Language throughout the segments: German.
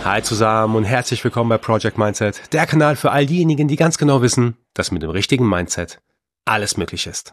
Hi zusammen und herzlich willkommen bei Project Mindset, der Kanal für all diejenigen, die ganz genau wissen, dass mit dem richtigen Mindset alles möglich ist.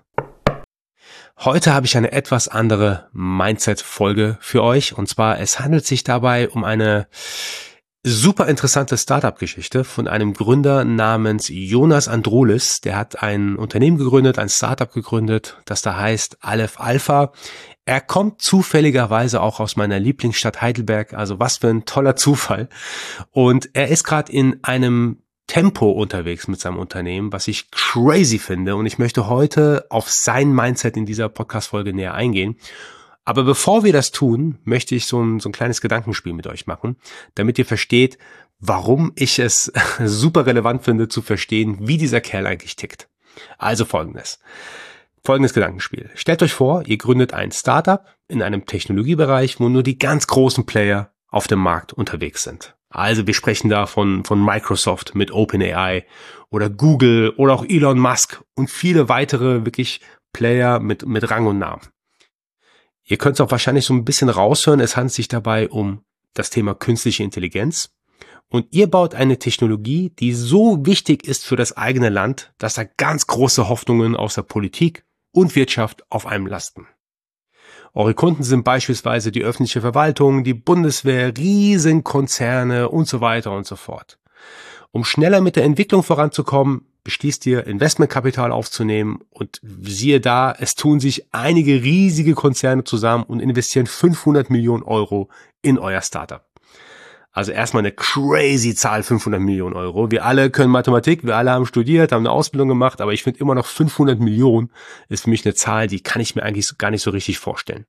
Heute habe ich eine etwas andere Mindset-Folge für euch und zwar, es handelt sich dabei um eine super interessante Startup-Geschichte von einem Gründer namens Jonas Androulis. Der hat ein Unternehmen gegründet, ein Startup gegründet, das da heißt Aleph Alpha. Er kommt zufälligerweise auch aus meiner Lieblingsstadt Heidelberg, also was für ein toller Zufall. Und er ist gerade in einem Tempo unterwegs mit seinem Unternehmen, was ich crazy finde. Und ich möchte heute auf sein Mindset in dieser Podcast-Folge näher eingehen. Aber bevor wir das tun, möchte ich so ein kleines Gedankenspiel mit euch machen, damit ihr versteht, warum ich es super relevant finde, zu verstehen, wie dieser Kerl eigentlich tickt. Also folgendes Gedankenspiel. Stellt euch vor, ihr gründet ein Startup in einem Technologiebereich, wo nur die ganz großen Player auf dem Markt unterwegs sind. Also wir sprechen da von Microsoft mit OpenAI oder Google oder auch Elon Musk und viele weitere wirklich Player mit Rang und Namen. Ihr könnt es auch wahrscheinlich so ein bisschen raushören, es handelt sich dabei um das Thema künstliche Intelligenz. Und ihr baut eine Technologie, die so wichtig ist für das eigene Land, dass da ganz große Hoffnungen aus der Politik und Wirtschaft auf einem lasten. Eure Kunden sind beispielsweise die öffentliche Verwaltung, die Bundeswehr, Riesenkonzerne und so weiter und so fort. Um schneller mit der Entwicklung voranzukommen, beschließt ihr, Investmentkapital aufzunehmen und siehe da, es tun sich einige riesige Konzerne zusammen und investieren 500 Millionen Euro in euer Startup. Also erstmal eine crazy Zahl, 500 Millionen Euro. Wir alle können Mathematik, wir alle haben studiert, haben eine Ausbildung gemacht, aber ich finde immer noch 500 Millionen ist für mich eine Zahl, die kann ich mir eigentlich gar nicht so richtig vorstellen.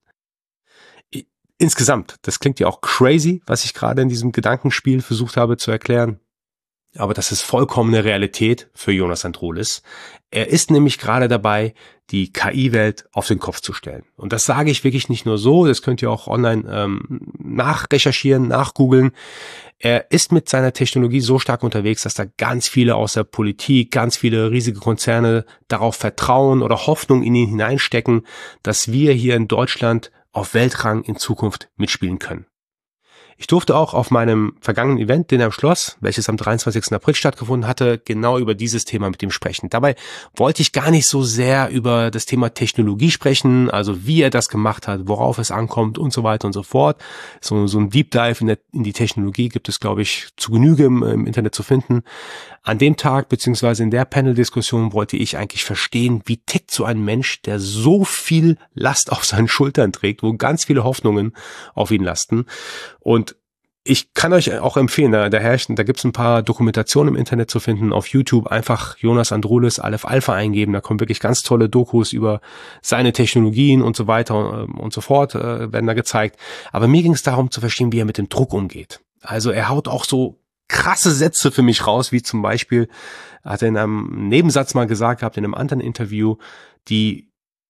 Insgesamt, das klingt ja auch crazy, was ich gerade in diesem Gedankenspiel versucht habe zu erklären. Aber das ist vollkommene Realität für Jonas Androulis. Er ist nämlich gerade dabei, die KI-Welt auf den Kopf zu stellen. Und das sage ich wirklich nicht nur so, das könnt ihr auch online nachrecherchieren, nachgoogeln. Er ist mit seiner Technologie so stark unterwegs, dass da ganz viele aus der Politik, ganz viele riesige Konzerne darauf vertrauen oder Hoffnung in ihn hineinstecken, dass wir hier in Deutschland auf Weltrang in Zukunft mitspielen können. Ich durfte auch auf meinem vergangenen Event, den er im Schloss, welches am 23. April stattgefunden hatte, genau über dieses Thema mit ihm sprechen. Dabei wollte ich gar nicht so sehr über das Thema Technologie sprechen, also wie er das gemacht hat, worauf es ankommt und so weiter und so fort. So ein Deep Dive in die Technologie gibt es, glaube ich, zu Genüge im Internet zu finden. An dem Tag beziehungsweise in der Panel-Diskussion wollte ich eigentlich verstehen, wie tickt so ein Mensch, der so viel Last auf seinen Schultern trägt, wo ganz viele Hoffnungen auf ihn lasten. Und ich kann euch auch empfehlen, da gibt es ein paar Dokumentationen im Internet zu finden, auf YouTube einfach Jonas Androulis Aleph Alpha eingeben, da kommen wirklich ganz tolle Dokus über seine Technologien und so weiter und so fort, werden da gezeigt. Aber mir ging es darum zu verstehen, wie er mit dem Druck umgeht. Also er haut auch so krasse Sätze für mich raus, wie zum Beispiel, hat er in einem Nebensatz mal gesagt gehabt, in einem anderen Interview, die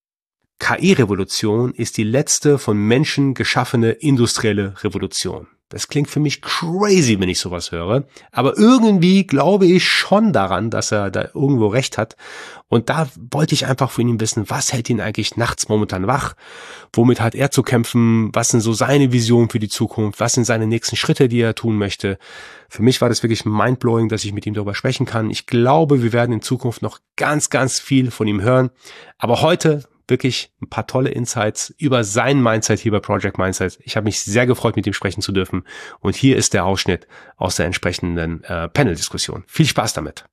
KI-Revolution ist die letzte von Menschen geschaffene industrielle Revolution. Das klingt für mich crazy, wenn ich sowas höre. Aber irgendwie glaube ich schon daran, dass er da irgendwo recht hat. Und da wollte ich einfach von ihm wissen, was hält ihn eigentlich nachts momentan wach? Womit hat er zu kämpfen? Was sind so seine Visionen für die Zukunft? Was sind seine nächsten Schritte, die er tun möchte? Für mich war das wirklich mindblowing, dass ich mit ihm darüber sprechen kann. Ich glaube, wir werden in Zukunft noch ganz, ganz viel von ihm hören. Aber heute wirklich ein paar tolle Insights über sein Mindset hier bei Project Mindset. Ich habe mich sehr gefreut, mit ihm sprechen zu dürfen. Und hier ist der Ausschnitt aus der entsprechenden Panel-Diskussion. Viel Spaß damit.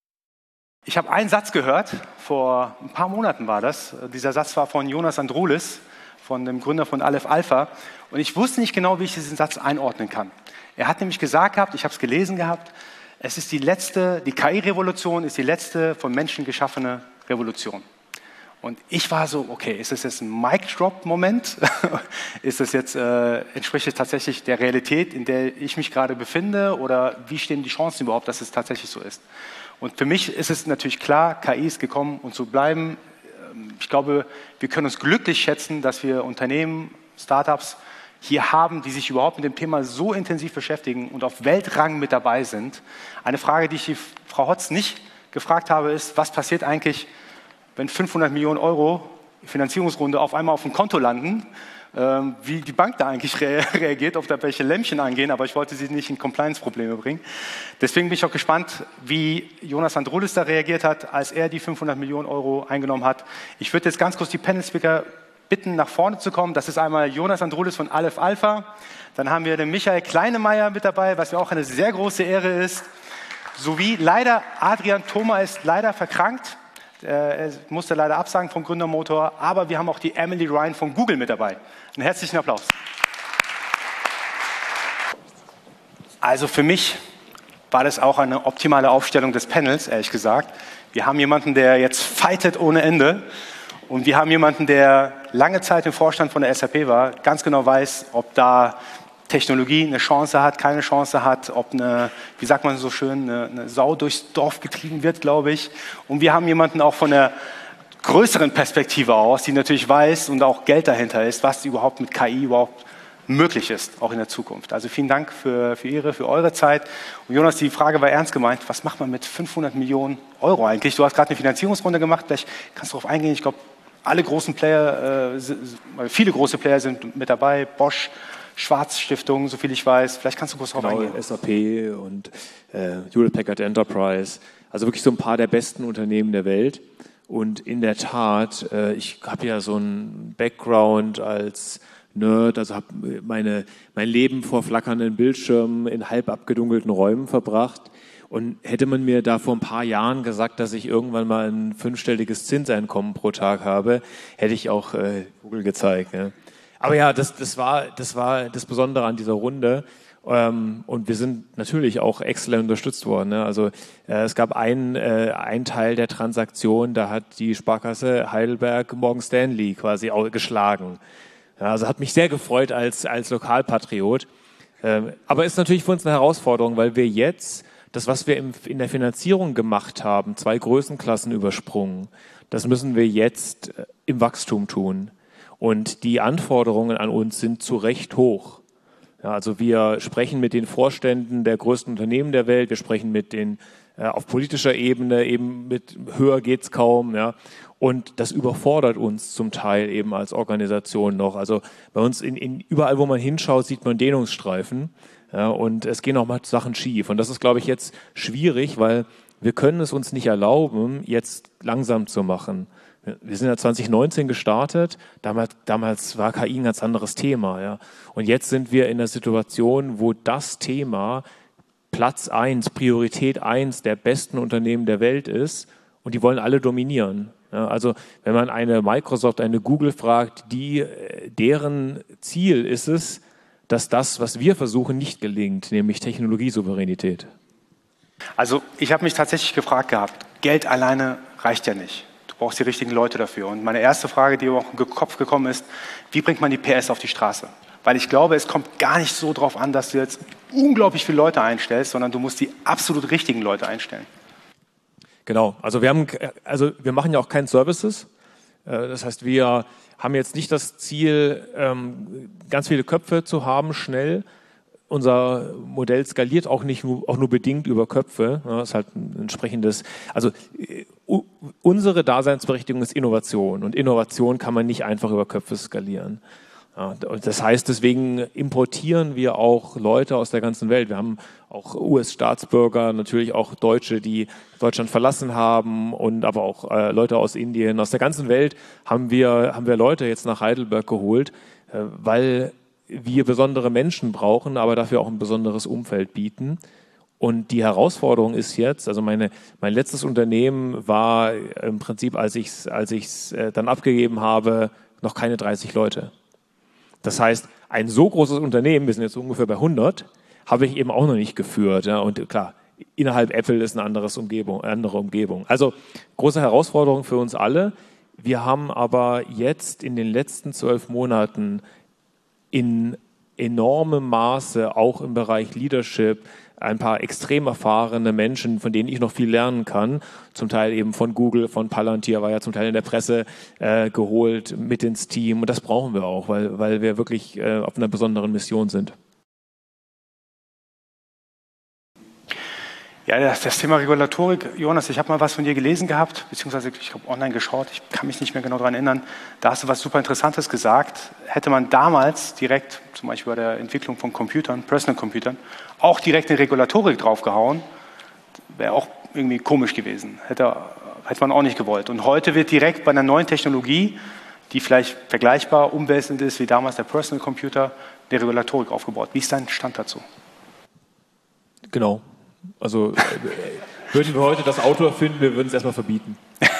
Ich habe einen Satz gehört, vor ein paar Monaten war das. Dieser Satz war von Jonas Androulis, von dem Gründer von Aleph Alpha. Und ich wusste nicht genau, wie ich diesen Satz einordnen kann. Er hat nämlich gesagt gehabt, ich habe es gelesen gehabt, es ist die KI-Revolution ist die letzte von Menschen geschaffene Revolution. Und ich war so, okay, ist das jetzt ein Mic-Drop-Moment? Ist das jetzt, entspricht es tatsächlich der Realität, in der ich mich gerade befinde? Oder wie stehen die Chancen überhaupt, dass es tatsächlich so ist? Und für mich ist es natürlich klar, KI ist gekommen, um zu bleiben. Ich glaube, wir können uns glücklich schätzen, dass wir Unternehmen, Startups hier haben, die sich überhaupt mit dem Thema so intensiv beschäftigen und auf Weltrang mit dabei sind. Eine Frage, die ich die Frau Hotz nicht gefragt habe, ist, was passiert eigentlich, wenn 500 Millionen Euro Finanzierungsrunde auf einmal auf dem Konto landen wie die Bank da eigentlich reagiert, ob da welche Lämpchen angehen, aber ich wollte sie nicht in Compliance-Probleme bringen. Deswegen bin ich auch gespannt, wie Jonas Androulis da reagiert hat, als er die 500 Millionen Euro eingenommen hat. Ich würde jetzt ganz kurz die Panel-Speaker bitten, nach vorne zu kommen. Das ist einmal Jonas Androulis von Aleph Alpha. Dann haben wir den Michael Kleinemeier mit dabei, was ja auch eine sehr große Ehre ist. Sowie leider Adrian Thoma ist leider verkrankt. Er musste leider absagen vom Gründermotor. Aber wir haben auch die Emily Ryan von Google mit dabei. Einen herzlichen Applaus. Also für mich war das auch eine optimale Aufstellung des Panels, ehrlich gesagt. Wir haben jemanden, der jetzt fightet ohne Ende. Und wir haben jemanden, der lange Zeit im Vorstand von der SAP war, ganz genau weiß, ob da Technologie eine Chance hat, keine Chance hat, ob eine, wie sagt man so schön, eine Sau durchs Dorf getrieben wird, glaube ich. Und wir haben jemanden auch von der größeren Perspektive aus, die natürlich weiß und auch Geld dahinter ist, was überhaupt mit KI überhaupt möglich ist, auch in der Zukunft. Also vielen Dank für eure Zeit. Und Jonas, die Frage war ernst gemeint. Was macht man mit 500 Millionen Euro eigentlich? Du hast gerade eine Finanzierungsrunde gemacht. Vielleicht kannst du darauf eingehen. Ich glaube, alle großen Player, viele große Player sind mit dabei. Bosch, Schwarz Stiftung, so viel ich weiß. Vielleicht kannst du kurz darauf eingehen. SAP und Hewlett Packard Enterprise. Also wirklich so ein paar der besten Unternehmen der Welt. Und in der Tat, ich habe ja so einen Background als Nerd, also habe mein Leben vor flackernden Bildschirmen in halb abgedunkelten Räumen verbracht. Und hätte man mir da vor ein paar Jahren gesagt, dass ich irgendwann mal ein 5-stelliges Zinseinkommen pro Tag habe, hätte ich auch Google gezeigt. Ja. Aber ja, das war das Besondere an dieser Runde. Und wir sind natürlich auch exzellent unterstützt worden. Ne? Also es gab einen Teil der Transaktion, da hat die Sparkasse Heidelberg Morgan Stanley quasi auch geschlagen. Ja, also hat mich sehr gefreut als Lokalpatriot. Aber ist natürlich für uns eine Herausforderung, weil wir jetzt das, was wir in der Finanzierung gemacht haben, 2 Größenklassen übersprungen, das müssen wir jetzt im Wachstum tun. Und die Anforderungen an uns sind zu Recht hoch. Ja, also wir sprechen mit den Vorständen der größten Unternehmen der Welt, wir sprechen mit den auf politischer Ebene, eben mit höher geht's kaum. Ja. Und das überfordert uns zum Teil eben als Organisation noch. Also bei uns überall, wo man hinschaut, sieht man Dehnungsstreifen. Ja, und es gehen auch mal Sachen schief. Und das ist, glaube ich, jetzt schwierig, weil wir können es uns nicht erlauben, jetzt langsam zu machen. Wir sind ja 2019 gestartet, damals war KI ein ganz anderes Thema. Ja. Und jetzt sind wir in einer Situation, wo das Thema Platz 1, Priorität 1 der besten Unternehmen der Welt ist und die wollen alle dominieren. Ja, also wenn man eine Microsoft, eine Google fragt, deren Ziel ist es, dass das, was wir versuchen, nicht gelingt, nämlich Technologiesouveränität. Also ich habe mich tatsächlich gefragt gehabt, Geld alleine reicht ja nicht. Du brauchst die richtigen Leute dafür. Und meine erste Frage, die mir auch im Kopf gekommen ist, wie bringt man die PS auf die Straße? Weil ich glaube, es kommt gar nicht so drauf an, dass du jetzt unglaublich viele Leute einstellst, sondern du musst die absolut richtigen Leute einstellen. Genau, also wir machen ja auch keine Services. Das heißt, wir haben jetzt nicht das Ziel, ganz viele Köpfe zu haben, schnell. Unser Modell skaliert auch nur bedingt über Köpfe. Das ist halt ein entsprechendes. Also unsere Daseinsberechtigung ist Innovation und Innovation kann man nicht einfach über Köpfe skalieren. Ja, das heißt, deswegen importieren wir auch Leute aus der ganzen Welt. Wir haben auch US-Staatsbürger, natürlich auch Deutsche, die Deutschland verlassen haben und aber auch Leute aus Indien. Aus der ganzen Welt haben wir Leute jetzt nach Heidelberg geholt, weil wir besondere Menschen brauchen, aber dafür auch ein besonderes Umfeld bieten. Und die Herausforderung ist jetzt, also mein letztes Unternehmen war im Prinzip, als ich es dann abgegeben habe, noch keine 30 Leute. Das heißt, ein so großes Unternehmen, wir sind jetzt ungefähr bei 100, habe ich eben auch noch nicht geführt. Ja? Und klar, innerhalb Apple ist eine andere Umgebung. Also große Herausforderung für uns alle. Wir haben aber jetzt in den letzten 12 Monaten in enormem Maße, auch im Bereich Leadership, ein paar extrem erfahrene Menschen, von denen ich noch viel lernen kann, zum Teil eben von Google, von Palantir, war ja zum Teil in der Presse geholt, mit ins Team. Und das brauchen wir auch, weil wir wirklich auf einer besonderen Mission sind. Ja, das Thema Regulatorik, Jonas, ich habe mal was von dir gelesen gehabt, beziehungsweise ich habe online geschaut, ich kann mich nicht mehr genau daran erinnern. Da hast du was super Interessantes gesagt. Hätte man damals direkt, zum Beispiel bei der Entwicklung von Computern, Personal Computern, auch direkt eine Regulatorik draufgehauen, wäre auch irgendwie komisch gewesen. Hätte man auch nicht gewollt. Und heute wird direkt bei einer neuen Technologie, die vielleicht vergleichbar umwälzend ist wie damals der Personal Computer, eine Regulatorik aufgebaut. Wie ist dein Stand dazu? Genau. Also würden wir heute das Auto erfinden, wir würden es erstmal verbieten.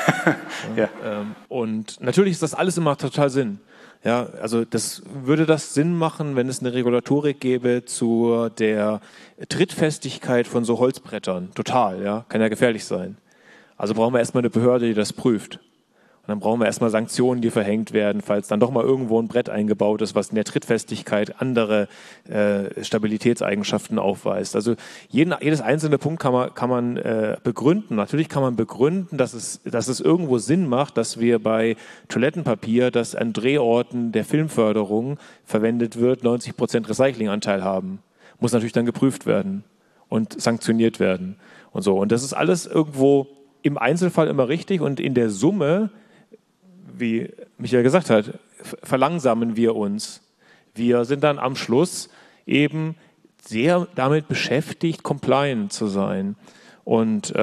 Ja. Und natürlich ist das alles immer total Sinn. Ja, also würde das Sinn machen, wenn es eine Regulatorik gäbe zu der Trittfestigkeit von so Holzbrettern? Total, ja, kann ja gefährlich sein. Also brauchen wir erstmal eine Behörde, die das prüft. Und dann brauchen wir erstmal Sanktionen, die verhängt werden, falls dann doch mal irgendwo ein Brett eingebaut ist, was in der Trittfestigkeit andere Stabilitätseigenschaften aufweist. Also jedes einzelne Punkt kann man begründen. Natürlich kann man begründen, dass es irgendwo Sinn macht, dass wir bei Toilettenpapier, das an Drehorten der Filmförderung verwendet wird, 90% Recyclinganteil haben. Muss natürlich dann geprüft werden und sanktioniert werden und so. Und das ist alles irgendwo im Einzelfall immer richtig und in der Summe, wie Michael gesagt hat, verlangsamen wir uns. Wir sind dann am Schluss eben sehr damit beschäftigt, compliant zu sein. Und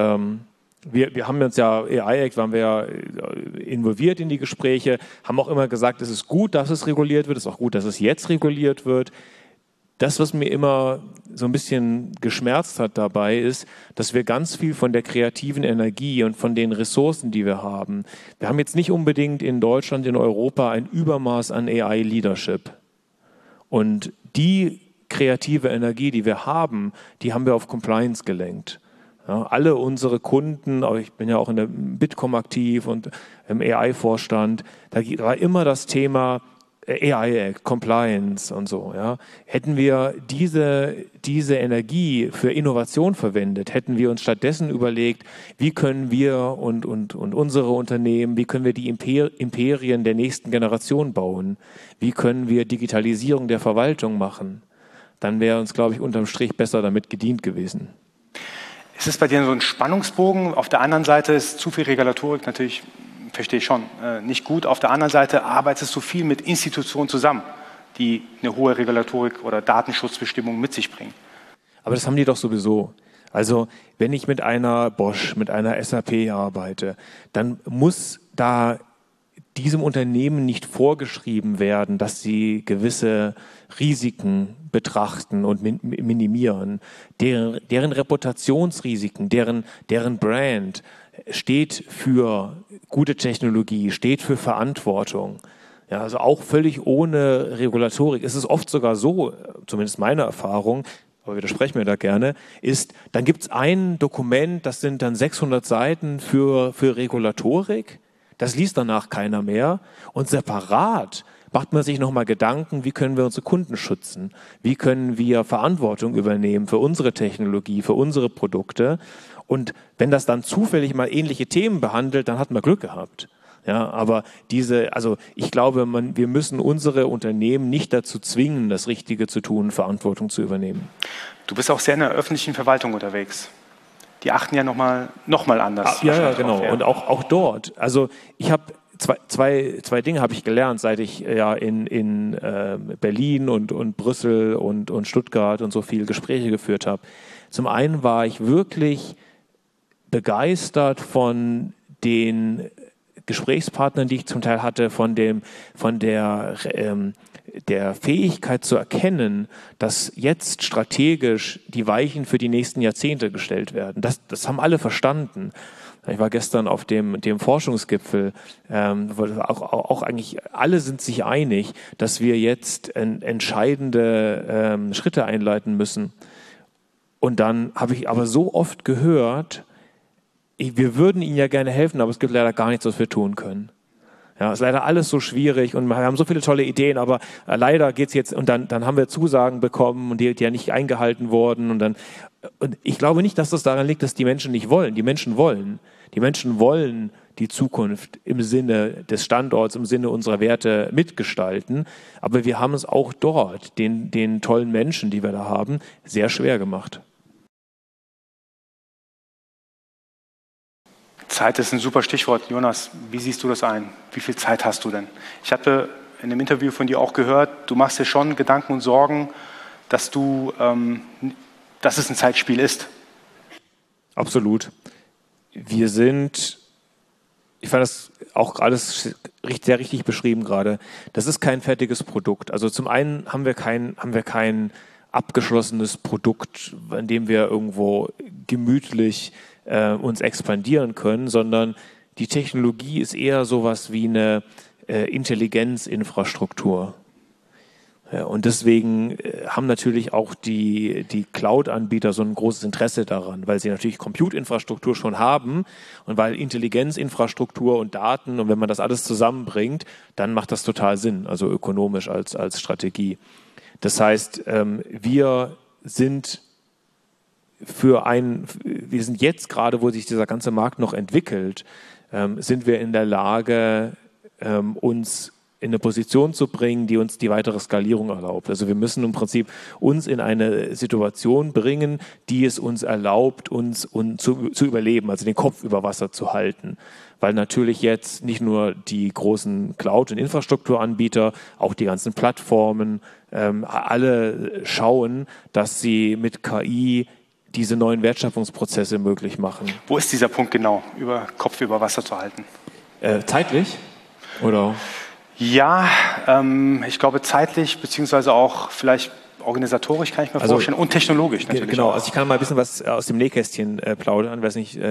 wir haben uns ja, AI Act waren wir ja involviert in die Gespräche, haben auch immer gesagt, es ist gut, dass es reguliert wird, es ist auch gut, dass es jetzt reguliert wird. Das, was mir immer so ein bisschen geschmerzt hat dabei, ist, dass wir ganz viel von der kreativen Energie und von den Ressourcen, die wir haben, wir haben jetzt nicht unbedingt in Deutschland, in Europa ein Übermaß an AI-Leadership. Und die kreative Energie, die wir haben wir auf Compliance gelenkt. Ja, alle unsere Kunden, ich bin ja auch in der Bitkom aktiv und im AI-Vorstand, da war immer das Thema AI Act, Compliance und so. Ja. Hätten wir diese Energie für Innovation verwendet, hätten wir uns stattdessen überlegt, wie können wir und unsere Unternehmen, wie können wir die Imperien der nächsten Generation bauen, wie können wir Digitalisierung der Verwaltung machen, dann wäre uns, glaube ich, unterm Strich besser damit gedient gewesen. Ist es bei dir so ein Spannungsbogen? Auf der anderen Seite ist zu viel Regulatorik natürlich, verstehe ich schon, nicht gut. Auf der anderen Seite arbeitest du viel mit Institutionen zusammen, die eine hohe Regulatorik oder Datenschutzbestimmung mit sich bringen. Aber das haben die doch sowieso. Also wenn ich mit einer Bosch, mit einer SAP arbeite, dann muss da diesem Unternehmen nicht vorgeschrieben werden, dass sie gewisse Risiken betrachten und minimieren. Deren Reputationsrisiken, deren Brand steht für gute Technologie, steht für Verantwortung. Ja, also auch völlig ohne Regulatorik. Es ist oft sogar so, zumindest meine Erfahrung, aber widerspreche mir da gerne, ist, dann gibt es ein Dokument, das sind dann 600 Seiten für Regulatorik, das liest danach keiner mehr und separat macht man sich nochmal Gedanken, wie können wir unsere Kunden schützen, wie können wir Verantwortung übernehmen für unsere Technologie, für unsere Produkte. Und wenn das dann zufällig mal ähnliche Themen behandelt, dann hat man Glück gehabt. Ja, aber ich glaube, wir müssen unsere Unternehmen nicht dazu zwingen, das Richtige zu tun, Verantwortung zu übernehmen. Du bist auch sehr in der öffentlichen Verwaltung unterwegs. Die achten ja nochmal anders. Ja, genau. Ja. Und auch dort. Also ich habe zwei Dinge habe ich gelernt, seit ich ja in Berlin und Brüssel und Stuttgart und so viele Gespräche geführt habe. Zum einen war ich wirklich begeistert von den Gesprächspartnern, die ich zum Teil hatte, von der Fähigkeit zu erkennen, dass jetzt strategisch die Weichen für die nächsten Jahrzehnte gestellt werden. Das haben alle verstanden. Ich war gestern auf dem Forschungsgipfel, auch eigentlich alle sind sich einig, dass wir jetzt entscheidende Schritte einleiten müssen. Und dann habe ich aber so oft gehört, wir würden Ihnen ja gerne helfen, aber es gibt leider gar nichts, was wir tun können. Ja, ist leider alles so schwierig und wir haben so viele tolle Ideen, aber leider geht's jetzt, und dann haben wir Zusagen bekommen und die ja nicht eingehalten wurden und ich glaube nicht, dass das daran liegt, dass die Menschen nicht wollen. Die Menschen wollen. Die Menschen wollen die Zukunft im Sinne des Standorts, im Sinne unserer Werte mitgestalten, aber wir haben es auch dort, den tollen Menschen, die wir da haben, sehr schwer gemacht. Zeit ist ein super Stichwort. Jonas, wie siehst du das ein? Wie viel Zeit hast du denn? Ich hatte in einem Interview von dir auch gehört, du machst dir schon Gedanken und Sorgen, dass es ein Zeitspiel ist. Absolut. Ich fand das auch alles sehr richtig beschrieben gerade. Das ist kein fertiges Produkt. Also zum einen haben wir kein abgeschlossenes Produkt, an dem wir irgendwo gemütlich uns expandieren können, sondern die Technologie ist eher sowas wie eine Intelligenzinfrastruktur. Ja, und deswegen haben natürlich auch die Cloud-Anbieter so ein großes Interesse daran, weil sie natürlich Compute-Infrastruktur schon haben und weil Intelligenzinfrastruktur und Daten, und wenn man das alles zusammenbringt, dann macht das total Sinn, also ökonomisch als Strategie. Das heißt, wir sind jetzt gerade, wo sich dieser ganze Markt noch entwickelt, sind wir in der Lage, uns in eine Position zu bringen, die uns die weitere Skalierung erlaubt. Also wir müssen im Prinzip uns in eine Situation bringen, die es uns erlaubt, uns zu überleben, also den Kopf über Wasser zu halten. Weil natürlich jetzt nicht nur die großen Cloud- und Infrastrukturanbieter, auch die ganzen Plattformen, alle schauen, dass sie mit KI diese neuen Wertschöpfungsprozesse möglich machen. Wo ist dieser Punkt genau, Kopf über Wasser zu halten? Zeitlich? Oder? Ja, ich glaube zeitlich, beziehungsweise auch vielleicht organisatorisch kann ich mir vorstellen und technologisch natürlich. Genau, auch. also ich kann mal ein bisschen was aus dem Nähkästchen plaudern. Weiß nicht,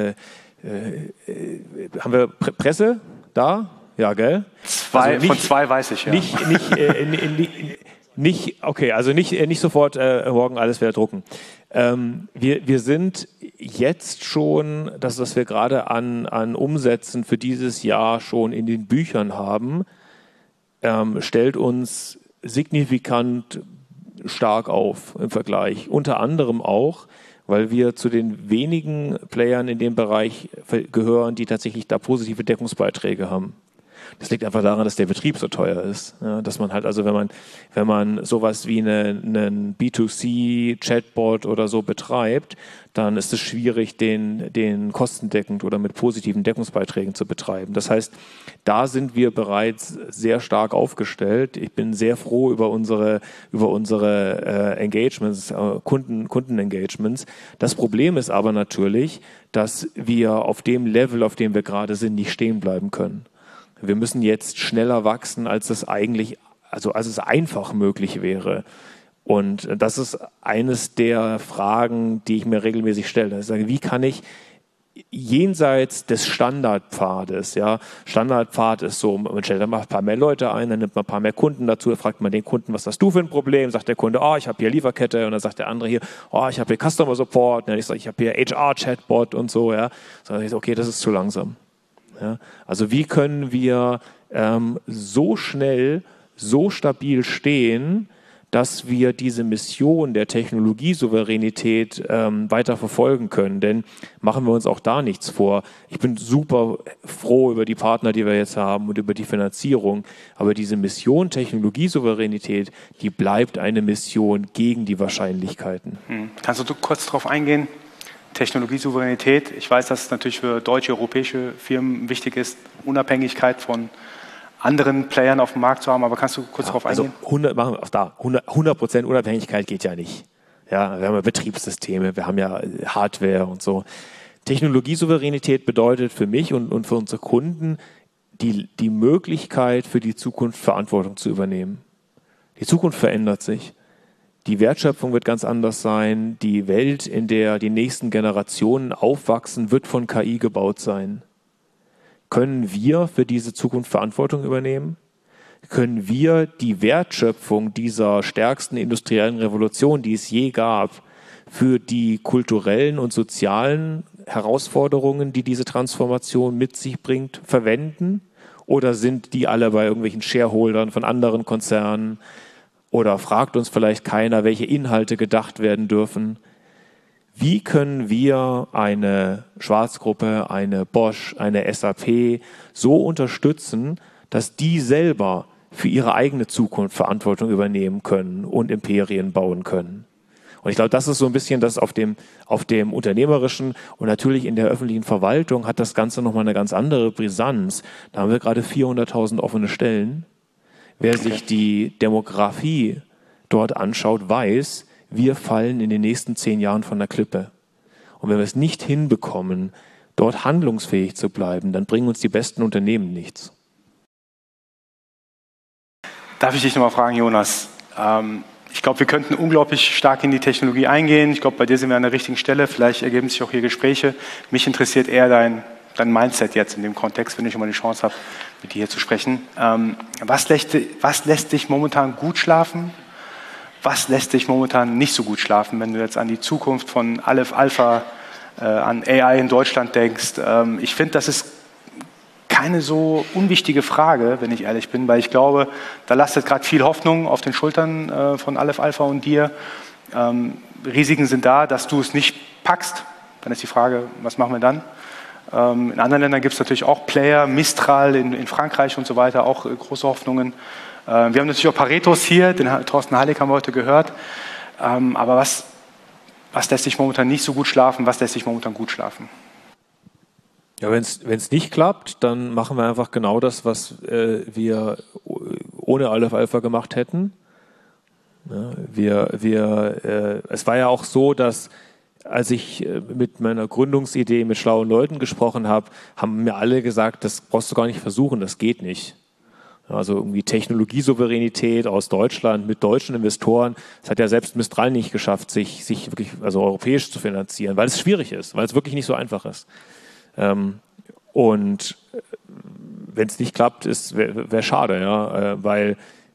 haben wir Presse da? Ja, gell? Von zwei weiß ich, ja. Nicht sofort morgen alles wieder drucken. Wir sind jetzt schon, das, was wir gerade an Umsätzen für dieses Jahr schon in den Büchern haben, stellt uns signifikant stark auf im Vergleich. Unter anderem auch, weil wir zu den wenigen Playern in dem Bereich gehören, die tatsächlich da positive Deckungsbeiträge haben. Das liegt einfach daran, dass der Betrieb so teuer ist. Ja, dass man halt, also wenn man sowas wie einen B2C-Chatbot oder so betreibt, dann ist es schwierig, den kostendeckend oder mit positiven Deckungsbeiträgen zu betreiben. Das heißt, da sind wir bereits sehr stark aufgestellt. Ich bin sehr froh über unsere Engagements, Kundenengagements. Das Problem ist aber natürlich, dass wir auf dem Level, auf dem wir gerade sind, nicht stehen bleiben können. Wir müssen jetzt schneller wachsen, als es einfach möglich wäre. Und das ist eines der Fragen, die ich mir regelmäßig stelle. Ich sage, wie kann ich jenseits des Standardpfades, ja, Standardpfad ist so, man stellt dann mal ein paar mehr Leute ein, dann nimmt man ein paar mehr Kunden dazu, fragt man den Kunden, was hast du für ein Problem? Sagt der Kunde, ich habe hier Lieferkette, und dann sagt der andere hier, ich habe hier Customer Support, und dann ich sage, ich habe hier HR-Chatbot und so, ja. Dann ich, okay, das ist zu langsam. Ja, also wie können wir so schnell, so stabil stehen, dass wir diese Mission der Technologiesouveränität weiter verfolgen können? Denn machen wir uns auch da nichts vor. Ich bin super froh über die Partner, die wir jetzt haben und über die Finanzierung. Aber diese Mission Technologiesouveränität, die bleibt eine Mission gegen die Wahrscheinlichkeiten. Kannst du kurz darauf eingehen? Technologiesouveränität. Ich weiß, dass es natürlich für deutsche, europäische Firmen wichtig ist, Unabhängigkeit von anderen Playern auf dem Markt zu haben, aber kannst du kurz darauf eingehen? 100% Unabhängigkeit geht ja nicht. Ja, wir haben ja Betriebssysteme, wir haben ja Hardware und so. Technologiesouveränität bedeutet für mich und für unsere Kunden die Möglichkeit, für die Zukunft Verantwortung zu übernehmen. Die Zukunft verändert sich. Die Wertschöpfung wird ganz anders sein. Die Welt, in der die nächsten Generationen aufwachsen, wird von KI gebaut sein. Können wir für diese Zukunft Verantwortung übernehmen? Können wir die Wertschöpfung dieser stärksten industriellen Revolution, die es je gab, für die kulturellen und sozialen Herausforderungen, die diese Transformation mit sich bringt, verwenden? Oder sind die alle bei irgendwelchen Shareholdern von anderen Konzernen? Oder fragt uns vielleicht keiner, welche Inhalte gedacht werden dürfen? Wie können wir eine Schwarzgruppe, eine Bosch, eine SAP so unterstützen, dass die selber für ihre eigene Zukunft Verantwortung übernehmen können und Imperien bauen können? Und ich glaube, das ist so ein bisschen das auf dem unternehmerischen und natürlich in der öffentlichen Verwaltung hat das Ganze nochmal eine ganz andere Brisanz. Da haben wir gerade 400.000 offene Stellen. Wer sich die Demografie dort anschaut, weiß, wir fallen in den nächsten 10 Jahren von der Klippe. Und wenn wir es nicht hinbekommen, dort handlungsfähig zu bleiben, dann bringen uns die besten Unternehmen nichts. Darf ich dich nochmal fragen, Jonas? Ich glaube, wir könnten unglaublich stark in die Technologie eingehen. Ich glaube, bei dir sind wir an der richtigen Stelle. Vielleicht ergeben sich auch hier Gespräche. Mich interessiert eher dein Mindset jetzt in dem Kontext, wenn ich immer die Chance habe, mit dir hier zu sprechen. Was lässt dich momentan gut schlafen? Was lässt dich momentan nicht so gut schlafen, wenn du jetzt an die Zukunft von Aleph Alpha, an AI in Deutschland denkst? Ich finde, das ist keine so unwichtige Frage, wenn ich ehrlich bin, weil ich glaube, da lastet gerade viel Hoffnung auf den Schultern von Aleph Alpha und dir. Risiken sind da, dass du es nicht packst. Dann ist die Frage, was machen wir dann? In anderen Ländern gibt es natürlich auch Player, Mistral in Frankreich und so weiter, auch große Hoffnungen. Wir haben natürlich auch Paretos hier, den Thorsten Hallig haben wir heute gehört. Aber was lässt sich momentan nicht so gut schlafen, was lässt sich momentan gut schlafen? Ja, wenn es nicht klappt, dann machen wir einfach genau das, was wir ohne Aleph Alpha gemacht hätten. Ja, es war ja auch so, dass als ich mit meiner Gründungsidee mit schlauen Leuten gesprochen habe, haben mir alle gesagt, das brauchst du gar nicht versuchen, das geht nicht. Also irgendwie Technologiesouveränität aus Deutschland mit deutschen Investoren. Das hat ja selbst Mistral nicht geschafft, sich wirklich europäisch zu finanzieren, weil es schwierig ist, weil es wirklich nicht so einfach ist. Und wenn es nicht klappt, wäre schade, ja, weil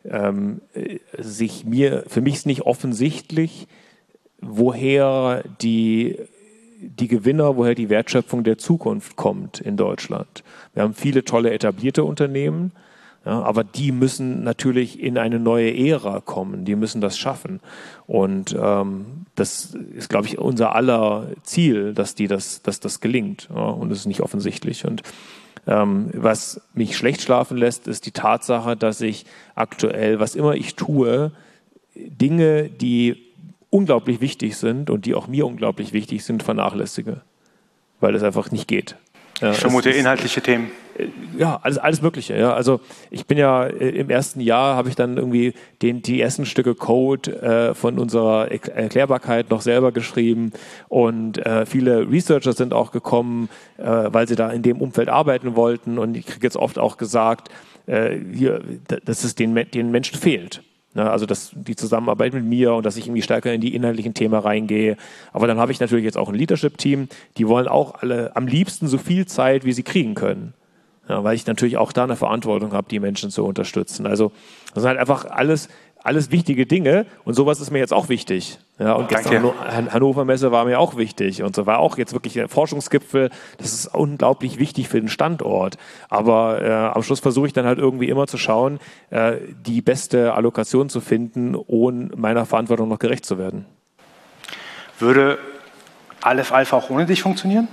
für mich ist nicht offensichtlich, woher die Gewinner, woher die Wertschöpfung der Zukunft kommt in Deutschland. Wir haben viele tolle etablierte Unternehmen, ja, aber die müssen natürlich in eine neue Ära kommen, die müssen das schaffen. Und das ist, glaube ich, unser aller Ziel, dass das gelingt. Ja, und das ist nicht offensichtlich. Und was mich schlecht schlafen lässt, ist die Tatsache, dass ich aktuell, was immer ich tue, Dinge, die unglaublich wichtig sind und die auch mir unglaublich wichtig sind, vernachlässige. Weil es einfach nicht geht. Ja, ich vermute inhaltliche Themen. Ja, alles Mögliche. Ja. Also ich bin ja im ersten Jahr, habe ich dann irgendwie die ersten Stücke Code von unserer Erklärbarkeit noch selber geschrieben und viele Researcher sind auch gekommen, weil sie da in dem Umfeld arbeiten wollten und ich kriege jetzt oft auch gesagt, dass es den Menschen fehlt. Also die Zusammenarbeit mit mir und dass ich irgendwie stärker in die inhaltlichen Themen reingehe. Aber dann habe ich natürlich jetzt auch ein Leadership-Team, die wollen auch alle am liebsten so viel Zeit, wie sie kriegen können. Ja, weil ich natürlich auch da eine Verantwortung habe, die Menschen zu unterstützen. Also das sind halt einfach alles wichtige Dinge und sowas ist mir jetzt auch wichtig. Ja, und gestern Hannover Messe war mir auch wichtig und so war auch jetzt wirklich ein Forschungsgipfel. Das ist unglaublich wichtig für den Standort. Aber am Schluss versuche ich dann halt irgendwie immer zu schauen, die beste Allokation zu finden, ohne meiner Verantwortung noch gerecht zu werden. Würde Aleph Alpha auch ohne dich funktionieren?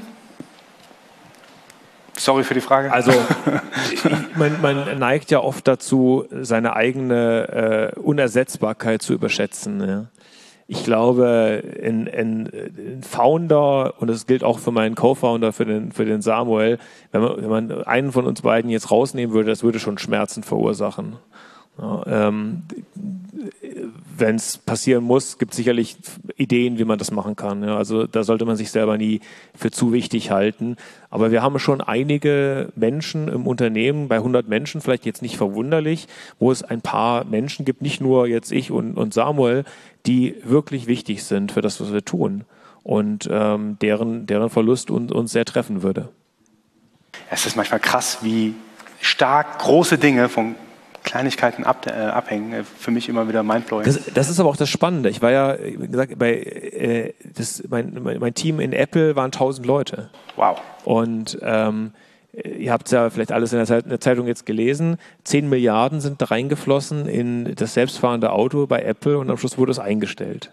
Sorry für die Frage. Also man neigt ja oft dazu, seine eigene Unersetzbarkeit zu überschätzen. Ja. Ich glaube, ein Founder, und das gilt auch für meinen Co-Founder, für den Samuel, wenn man einen von uns beiden jetzt rausnehmen würde, das würde schon Schmerzen verursachen. Ja, wenn es passieren muss, gibt es sicherlich Ideen, wie man das machen kann. Ja, also da sollte man sich selber nie für zu wichtig halten. Aber wir haben schon einige Menschen im Unternehmen, bei 100 Menschen, vielleicht jetzt nicht verwunderlich, wo es ein paar Menschen gibt, nicht nur jetzt ich und Samuel, die wirklich wichtig sind für das, was wir tun und deren Verlust uns sehr treffen würde. Es ist manchmal krass, wie stark große Dinge von Kleinigkeiten abhängen, für mich immer wieder mindblowing. Das ist aber auch das Spannende. Ich war ja, wie gesagt, mein Team in Apple waren 1000 Leute. Wow. Und ihr habt es ja vielleicht alles in der Zeitung jetzt gelesen, 10 Milliarden sind da reingeflossen in das selbstfahrende Auto bei Apple und am Schluss wurde es eingestellt.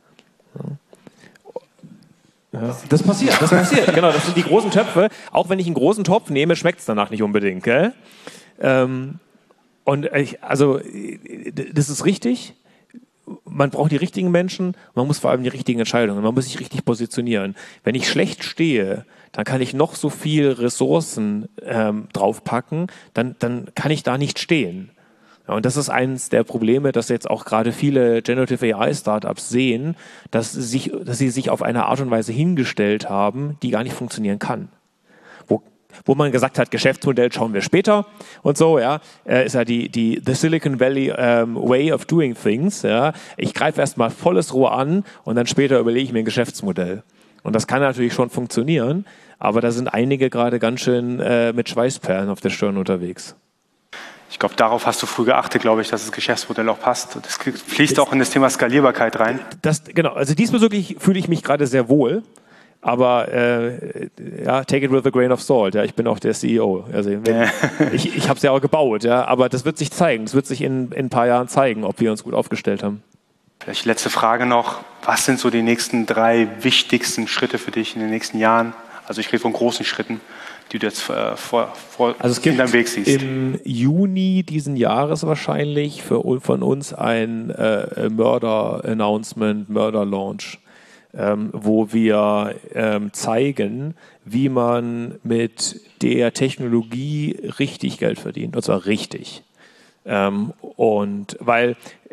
Ja. Das passiert, genau, das sind die großen Töpfe. Auch wenn ich einen großen Topf nehme, schmeckt es danach nicht unbedingt, gell? Und das ist richtig. man braucht die richtigen Menschen, man muss vor allem die richtigen Entscheidungen, man muss sich richtig positionieren. Wenn ich schlecht stehe, dann kann ich noch so viel Ressourcen draufpacken, dann kann ich da nicht stehen. Ja, und das ist eines der Probleme, dass jetzt auch gerade viele Generative AI-Startups sehen, dass sie sich auf eine Art und Weise hingestellt haben, die gar nicht funktionieren kann. Wo man gesagt hat, Geschäftsmodell schauen wir später und so, ja, ist ja the Silicon Valley way of doing things. Ja. Ich greife erstmal volles Rohr an und dann später überlege ich mir ein Geschäftsmodell. Und das kann natürlich schon funktionieren, aber da sind einige gerade ganz schön mit Schweißperlen auf der Stirn unterwegs. Ich glaube, darauf hast du früh geachtet, glaube ich, dass das Geschäftsmodell auch passt. Das fließt auch in das Thema Skalierbarkeit rein. Genau, also diesbezüglich fühle ich mich gerade sehr wohl. Aber ja, take it with a grain of salt. Ja, ich bin auch der CEO. Also ich habe es ja auch gebaut. Ja, aber das wird sich zeigen. Es wird sich in ein paar Jahren zeigen, ob wir uns gut aufgestellt haben. Vielleicht letzte Frage noch. Was sind so die nächsten 3 wichtigsten Schritte für dich in den nächsten Jahren? Also ich rede von großen Schritten, die du jetzt in deinem Weg siehst. Im Juni diesen Jahres wahrscheinlich von uns ein Mörder-Announcement, Mörder-Launch. Wo wir zeigen, wie man mit der Technologie richtig Geld verdient, und zwar richtig. Und weil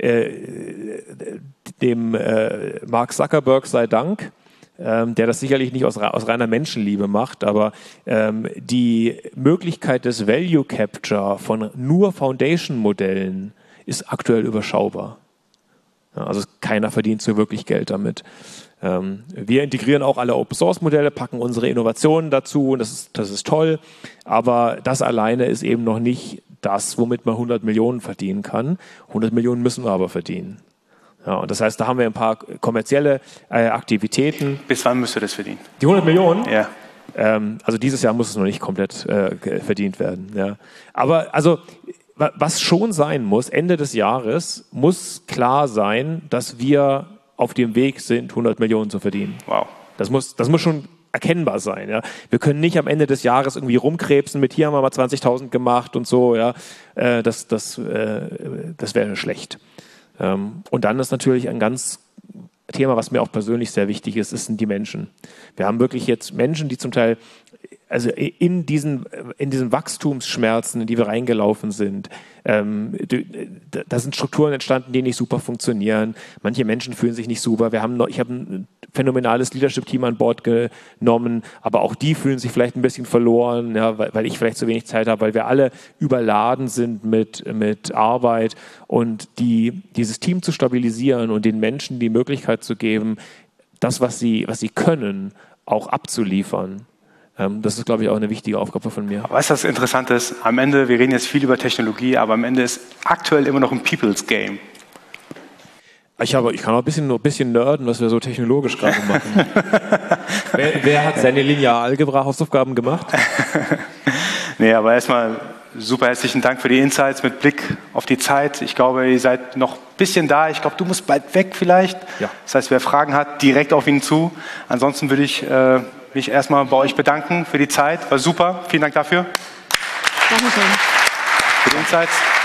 dem Mark Zuckerberg sei Dank, der das sicherlich nicht aus reiner Menschenliebe macht, aber die Möglichkeit des Value Capture von nur Foundation-Modellen ist aktuell überschaubar. Ja, also keiner verdient so wirklich Geld damit. Wir integrieren auch alle Open-Source-Modelle, packen unsere Innovationen dazu und das ist toll, aber das alleine ist eben noch nicht das, womit man 100 Millionen verdienen kann. 100 Millionen müssen wir aber verdienen. Ja, und das heißt, da haben wir ein paar kommerzielle Aktivitäten. Bis wann müsst ihr das verdienen? Die 100 Millionen? Ja. Also dieses Jahr muss es noch nicht komplett verdient werden. Ja. Aber also was schon sein muss, Ende des Jahres muss klar sein, dass wir auf dem Weg sind, 100 Millionen zu verdienen. Wow. Das muss schon erkennbar sein. Ja. Wir können nicht am Ende des Jahres irgendwie rumkrebsen mit hier haben wir mal 20.000 gemacht und so. Ja. Das wäre schlecht. Und dann ist natürlich ein ganz Thema, was mir auch persönlich sehr wichtig ist, sind die Menschen. Wir haben wirklich jetzt Menschen, die zum Teil also in diesen Wachstumsschmerzen, in die wir reingelaufen sind, da sind Strukturen entstanden, die nicht super funktionieren. Manche Menschen fühlen sich nicht super. Ich habe ein phänomenales Leadership-Team an Bord genommen, aber auch die fühlen sich vielleicht ein bisschen verloren, ja, weil ich vielleicht zu wenig Zeit habe, weil wir alle überladen sind mit Arbeit und dieses Team zu stabilisieren und den Menschen die Möglichkeit zu geben, das, was sie können, auch abzuliefern. Das ist, glaube ich, auch eine wichtige Aufgabe von mir. Weißt du, was interessant ist? Am Ende, wir reden jetzt viel über Technologie, aber am Ende ist aktuell immer noch ein People's Game. Ich kann auch ein bisschen nerden, was wir so technologisch gerade machen. Wer hat seine Linear-Algebra-Hausaufgaben gemacht? Nee, aber erstmal super herzlichen Dank für die Insights mit Blick auf die Zeit. Ich glaube, ihr seid noch ein bisschen da. Ich glaube, du musst bald weg vielleicht. Ja. Das heißt, wer Fragen hat, direkt auf ihn zu. Ansonsten würde ich mich erstmal bei euch bedanken für die Zeit. War super. Vielen Dank dafür. Dankeschön. Für die Insights.